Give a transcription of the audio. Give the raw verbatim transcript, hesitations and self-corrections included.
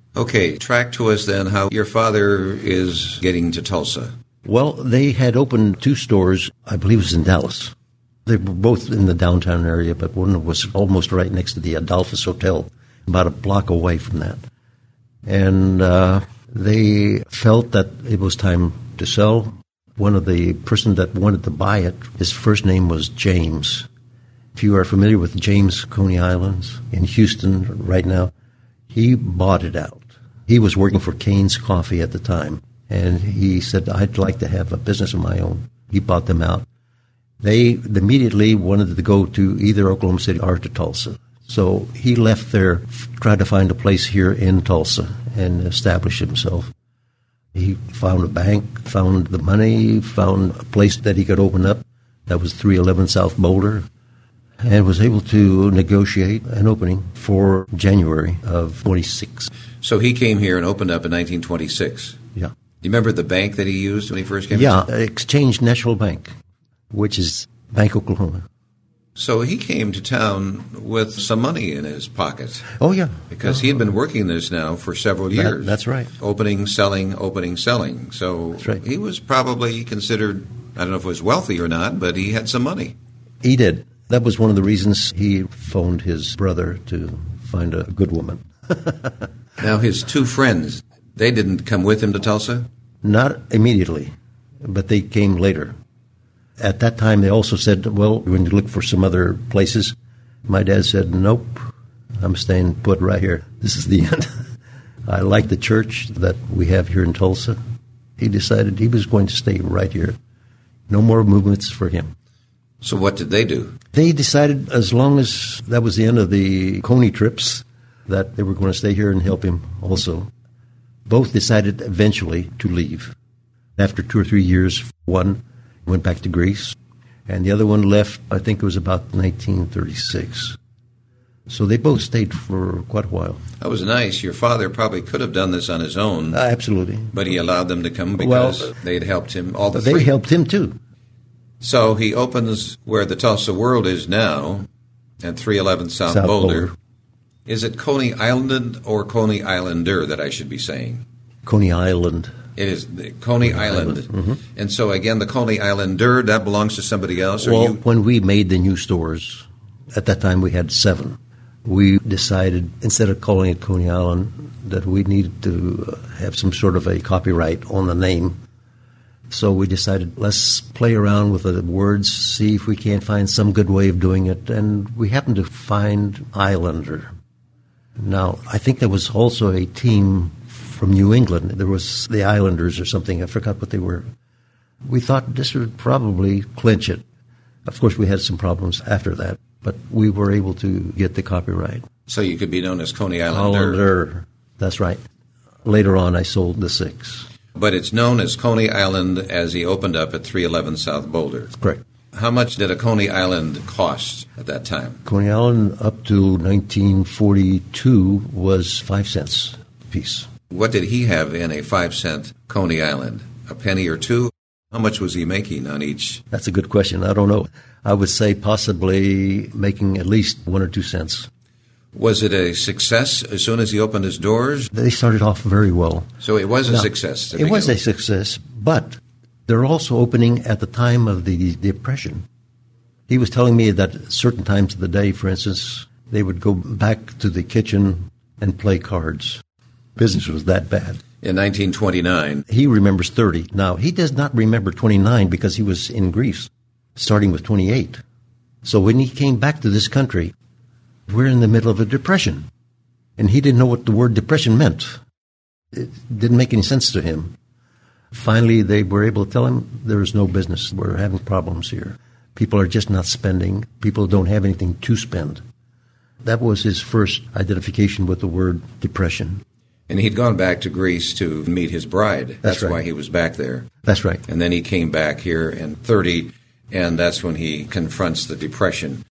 Okay, track to us then how your father is getting to Tulsa. Well, they had opened two stores, I believe it was in Dallas. They were both in the downtown area, but one was almost right next to the Adolphus Hotel, about a block away from that. And uh, they felt that it was time to sell. One of the person that wanted to buy it, his first name was James. If you are familiar with James Coney Islands in Houston right now, he bought it out. He was working for Cane's Coffee at the time, and he said, I'd like to have a business of my own. He bought them out. They immediately wanted to go to either Oklahoma City or to Tulsa. So he left there, tried to find a place here in Tulsa and establish himself. He found a bank, found the money, found a place that he could open up. That was three eleven South Boulder, and was able to negotiate an opening for January of twenty-six. So he came here and opened up in nineteen twenty-six. Yeah. Do you remember the bank that he used when he first came? Yeah, Exchange National Bank, which is Bank Oklahoma. So he came to town with some money in his pocket. Oh, yeah. Because he had been working this now for several years. That, that's right. Opening, selling, opening, selling. So that's right. He was probably considered, I don't know if it was wealthy or not, but he had some money. He did. That was one of the reasons he phoned his brother to find a good woman. Now, his two friends, they didn't come with him to Tulsa? Not immediately, but they came later. At that time, they also said, well, we're going to look for some other places. My dad said, nope, I'm staying put right here. This is the end. I like the church that we have here in Tulsa. He decided he was going to stay right here. No more movements for him. So what did they do? They decided as long as that was the end of the Coney trips, that they were going to stay here and help him also. Both decided eventually to leave. After two or three years, one went back to Greece, and the other one left, I think it was about nineteen thirty-six. So they both stayed for quite a while. That was nice. Your father probably could have done this on his own. Uh, absolutely. But he allowed them to come because well, they had helped him. All the They three. helped him, too. So he opens where the Tulsa World is now, at three eleven South, South Boulder. Boulder. Is it Coney Island or Coney Islander that I should be saying? Coney Island. It is the Coney, Coney Island. Island. Mm-hmm. And so, again, the Coney Islander, that belongs to somebody else? Or well, you... when we made the new stores, at that time we had seven. We decided, instead of calling it Coney Island, that we needed to have some sort of a copyright on the name. So we decided, let's play around with the words, see if we can't find some good way of doing it. And we happened to find Islander. Now, I think there was also a team from New England. There was the Islanders or something. I forgot what they were. We thought this would probably clinch it. Of course, we had some problems after that, but we were able to get the copyright. So you could be known as Coney Islander. Islander. That's right. Later on, I sold the six. But it's known as Coney Island as he opened up at three eleven South Boulder. That's correct. How much did a Coney Island cost at that time? Coney Island up to nineteen forty-two was five cents a piece. What did he have in a five-cent Coney Island? A penny or two? How much was he making on each? That's a good question. I don't know. I would say possibly making at least one or two cents. Was it a success as soon as he opened his doors? They started off very well. So it was a now, success. It was a success, but they're also opening at the time of the Depression. He was telling me that at certain times of the day, for instance, they would go back to the kitchen and play cards. Business was that bad. In nineteen twenty-nine. He remembers thirty. Now, he does not remember twenty-nine because he was in Greece, starting with twenty-eight. So when he came back to this country, we're in the middle of a depression. And he didn't know what the word depression meant. It didn't make any sense to him. Finally, they were able to tell him there is no business. We're having problems here. People are just not spending. People don't have anything to spend. That was his first identification with the word depression. And he'd gone back to Greece to meet his bride. That's, that's right. why he was back there. That's right. And then he came back here in thirty, and that's when he confronts the Depression.